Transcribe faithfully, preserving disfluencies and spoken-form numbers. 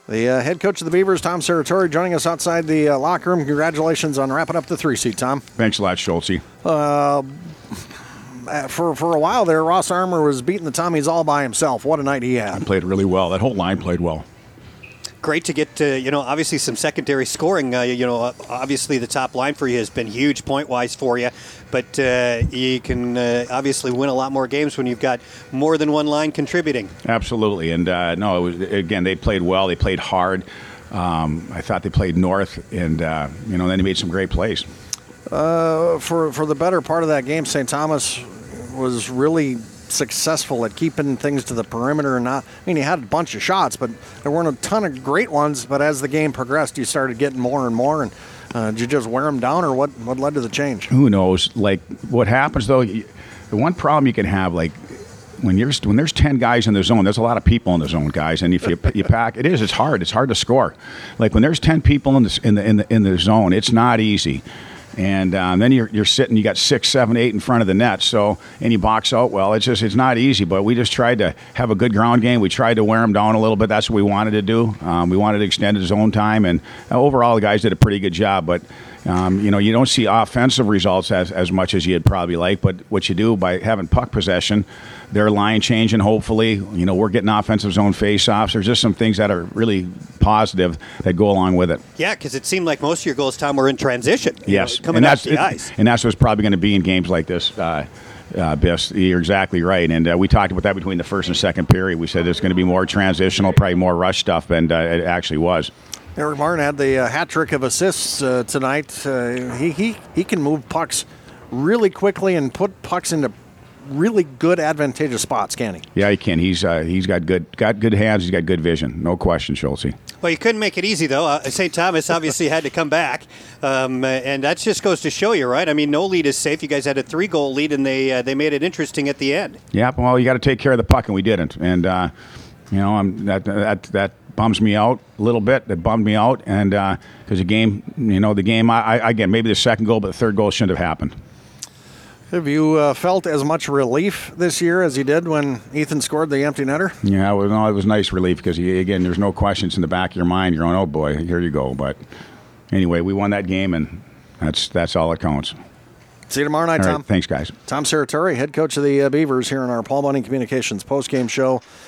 The uh, head coach of the Beavers, Tom Serratore, joining us outside the uh, locker room. Congratulations on wrapping up the three-seed, Tom. Thanks a lot, Schultze. Uh, for for a while there, Ross Armour was beating the Tommies all by himself. What a night he had. He played really well. That whole line played well. Great to get, uh, you know, obviously some secondary scoring. Uh, you know, obviously the top line for you has been huge point-wise for you. But uh, you can uh, obviously win a lot more games when you've got more than one line contributing. Absolutely. And, uh, no, it was, again, they played well. They played hard. Um, I thought they played north. And, uh, you know, then they made some great plays. Uh, for, for the better part of that game, Saint Thomas was really successful at keeping things to the perimeter and not. I mean, he had a bunch of shots, but there weren't a ton of great ones. But as the game progressed, you started getting more and more. And uh, did you just wear them down, or what? What led to the change? Who knows? Like what happens though? The one problem you can have, like when you're when there's ten guys in the zone, there's a lot of people in the zone, guys. And if you you pack, it is. It's hard. It's hard to score. Like when there's ten people in the in the in the, in the zone, it's not easy. And um, then you're you're sitting, you got six, seven, eight in front of the net. So and you box out well. It's just it's not easy. But we just tried to have a good ground game. We tried to wear them down a little bit. That's what we wanted to do. Um, we wanted to extend his own time, and uh, overall the guys did a pretty good job. But um, you know you don't see offensive results as as much as you'd probably like. But what you do by having puck possession, their line changing. Hopefully, you know we're getting offensive zone faceoffs. There's just some things that are really positive that go along with it. Yeah, because it seemed like most of your goals, Tom, were in transition. Yes, know, coming and off that's the ice. and that's what's probably going to be in games like this. Uh, uh, Biff, you're exactly right, and uh, we talked about that between the first and second period. We said it's going to be more transitional, probably more rush stuff, and uh, it actually was. Eric Martin had the uh, hat trick of assists uh, tonight. Uh, he he he can move pucks really quickly and put pucks into really good, advantageous spots, can he? Yeah, he can. He's uh, he's got good got good hands. He's got good vision. No question, Schultze. Well, you couldn't make it easy, though. Uh, Saint Thomas obviously had to come back, um, and that just goes to show you, right? I mean, no lead is safe. You guys had a three-goal lead, and they uh, they made it interesting at the end. Yeah, well, you got to take care of the puck, and we didn't. And uh, you know, I'm, that that that bums me out a little bit. That bummed me out, and because uh, the game, you know, the game. I, I again, maybe the second goal, but the third goal shouldn't have happened. Have you uh, felt as much relief this year as you did when Ethan scored the empty netter? Yeah, it was, no, it was nice relief because, again, there's no questions in the back of your mind. You're going, oh, boy, here you go. But anyway, we won that game, and that's that's all that counts. See you tomorrow night, all right, Tom. Thanks, guys. Tom Serratore, head coach of the uh, Beavers, here in our Paul Bunning Communications postgame show.